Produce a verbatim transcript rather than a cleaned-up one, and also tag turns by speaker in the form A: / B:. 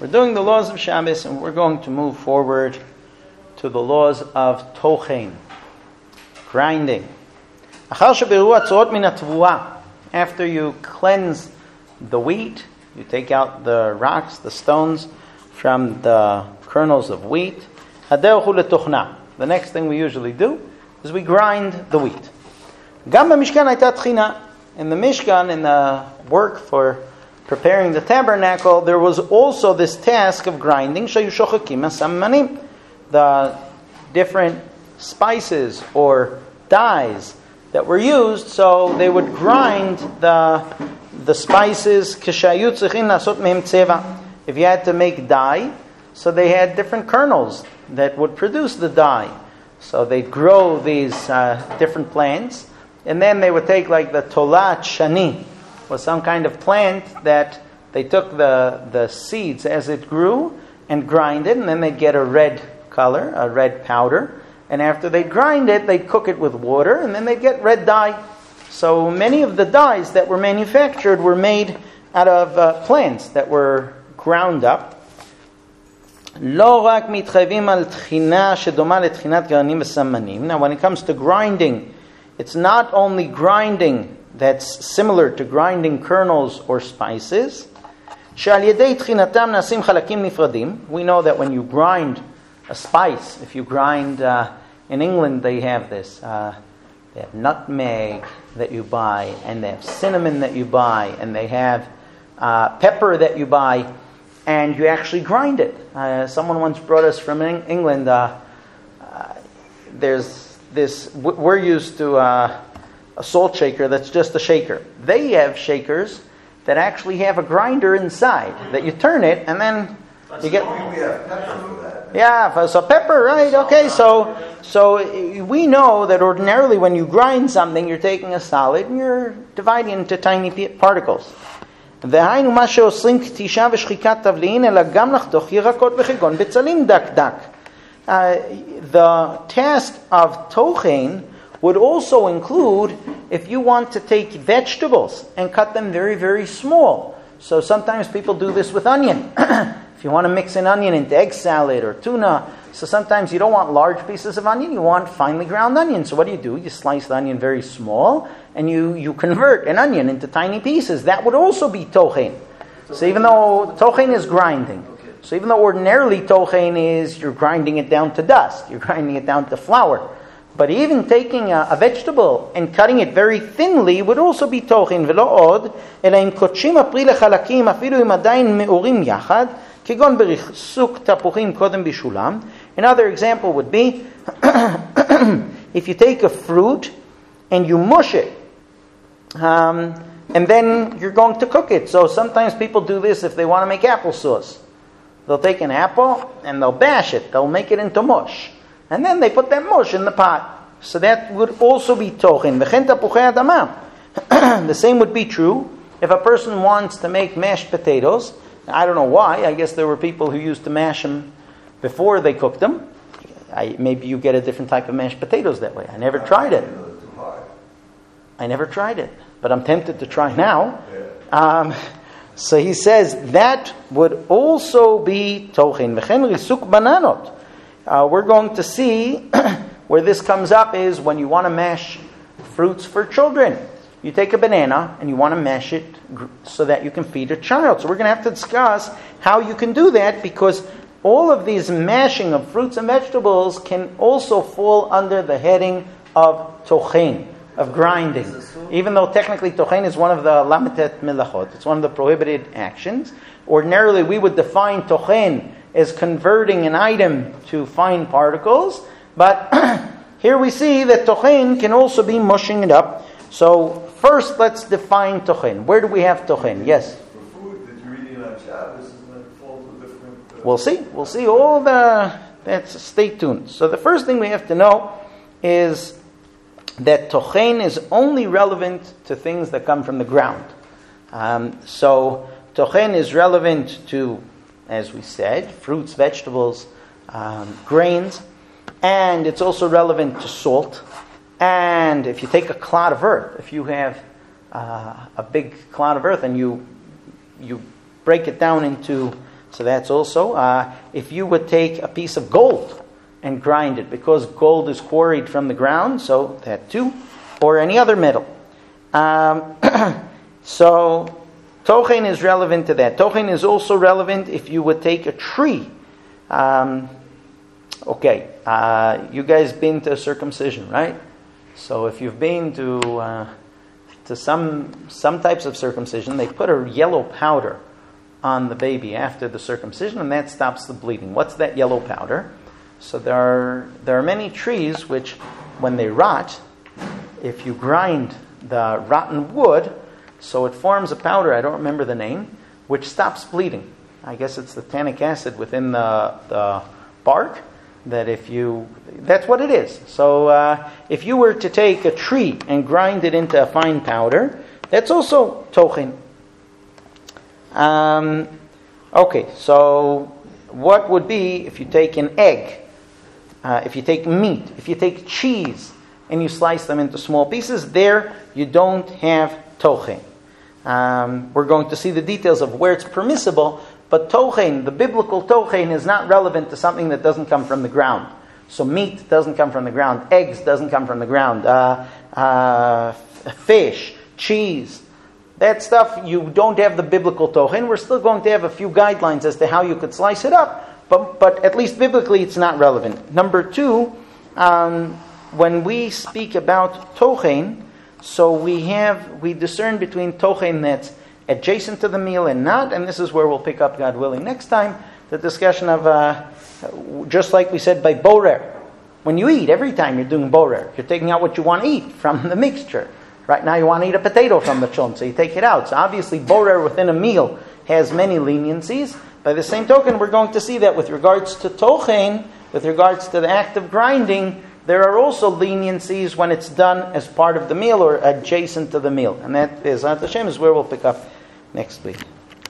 A: We're doing the laws of Shabbos, and we're going to move forward to the laws of tochen, grinding. After you cleanse the wheat, you take out the rocks, the stones from the kernels of wheat. The next thing we usually do is we grind the wheat. In the Mishkan, in the work for preparing the tabernacle, there was also this task of grinding. The different spices or dyes that were used, so they would grind the the spices. If you had to make dye, so they had different kernels that would produce the dye. So they'd grow these uh, different plants, and then they would take like the tolat shani, was some kind of plant that they took the, the seeds as it grew and grind it, and then they'd get a red color, a red powder. And after they grind it, they'd cook it with water, and then they'd get red dye. So many of the dyes that were manufactured were made out of uh, plants that were ground up. Now when it comes to grinding, it's not only grinding that's similar to grinding kernels or spices. We know that when you grind a spice, if you grind, uh, in England they have this, uh, they have nutmeg that you buy, and they have cinnamon that you buy, and they have uh, pepper that you buy, and you actually grind it. Uh, someone once brought us from England, uh, uh, there's this, we're used to uh, a salt shaker that's just a shaker. They have shakers that actually have a grinder inside, that you turn it, and then you get... Yeah, so pepper, right? Okay, so so we know that ordinarily when you grind something, you're taking a solid and you're dividing it into tiny particles. The uh, the task of tochen would also include if you want to take vegetables and cut them very, very small. So sometimes people do this with onion. If you want to mix an onion into egg salad or tuna, so sometimes you don't want large pieces of onion, you want finely ground onion. So what do you do? You slice the onion very small, and you, you convert an onion into tiny pieces. That would also be tochen. So even though tochen is grinding, so even though ordinarily tochen is you're grinding it down to dust, you're grinding it down to flour, but even taking a, a vegetable and cutting it very thinly would also be tochen. ולא עוד, אלא אם קודשים הפרי לחלקים, אפילו אם עדיין מאורים יחד, כגון בריסוק תפוחים קודם בשולם. Another example would be, if you take a fruit and you mush it, um, and then you're going to cook it. So sometimes people do this if they want to make applesauce. They'll take an apple and they'll bash it. They'll make it into mush. And then they put that mush in the pot. So that would also be tochen. The same would be true if a person wants to make mashed potatoes. I don't know why. I guess there were people who used to mash them before they cooked them. I, maybe you get a different type of mashed potatoes that way. I never tried it. I never tried it. But I'm tempted to try now. Um, so he says that would also be tochen. Uh, we're going to see where this comes up is when you want to mash fruits for children. You take a banana and you want to mash it so that you can feed a child. So we're going to have to discuss how you can do that, because all of these mashing of fruits and vegetables can also fall under the heading of tochen, of grinding. Even though technically tochen is one of the lamitet melachot, it's one of the prohibited actions. Ordinarily we would define tochen as converting an item to fine particles, but here we see that tochen can also be mushing it up. So first let's define tochen. Where do we have tochen? Yes?
B: For food that you're eating on Shabbos, isn't that fall to different... Uh,
A: we'll see. We'll see all the... That's, stay tuned. So the first thing we have to know is that tochen is only relevant to things that come from the ground. Um, so tochen is relevant to, as we said, fruits, vegetables, um, grains, and it's also relevant to salt. And if you take a clod of earth, if you have uh, a big clod of earth and you you break it down into So that's also, uh, if you would take a piece of gold and grind it, because gold is quarried from the ground, so that too, or any other metal. Um, so tochen is relevant to that. Tochen is also relevant if you would take a tree. Um, okay, uh, you guys been to circumcision, right? So if you've been to uh, to some some types of circumcision, they put a yellow powder on the baby after the circumcision, and that stops the bleeding. What's that yellow powder? So there are there are many trees which, when they rot, if you grind the rotten wood, so it forms a powder, I don't remember the name, which stops bleeding. I guess it's the tannic acid within the, the bark, that if you, that's what it is. So uh, if you were to take a tree and grind it into a fine powder, that's also tochen. Um, okay, so what would be if you take an egg, uh, if you take meat, if you take cheese, and you slice them into small pieces, there you don't have tochen. Um, we're going to see the details of where it's permissible, but tochen, the biblical tochen, is not relevant to something that doesn't come from the ground. So meat doesn't come from the ground, eggs doesn't come from the ground, uh, uh, fish, cheese, that stuff, you don't have the biblical tochen. We're still going to have a few guidelines as to how you could slice it up, but, but at least biblically it's not relevant. Number two, um, when we speak about tochen, so we have, we discern between tochen that's adjacent to the meal and not, and this is where we'll pick up, God willing, next time, the discussion of, uh, just like we said by borer. When you eat, every time you're doing borer, you're taking out what you want to eat from the mixture. Right now you want to eat a potato from the chon, so you take it out. So obviously borer within a meal has many leniencies. By the same token, we're going to see that with regards to tochen, with regards to the act of grinding, there are also leniencies when it's done as part of the meal or adjacent to the meal. And that is, Hashem, is where we'll pick up next week.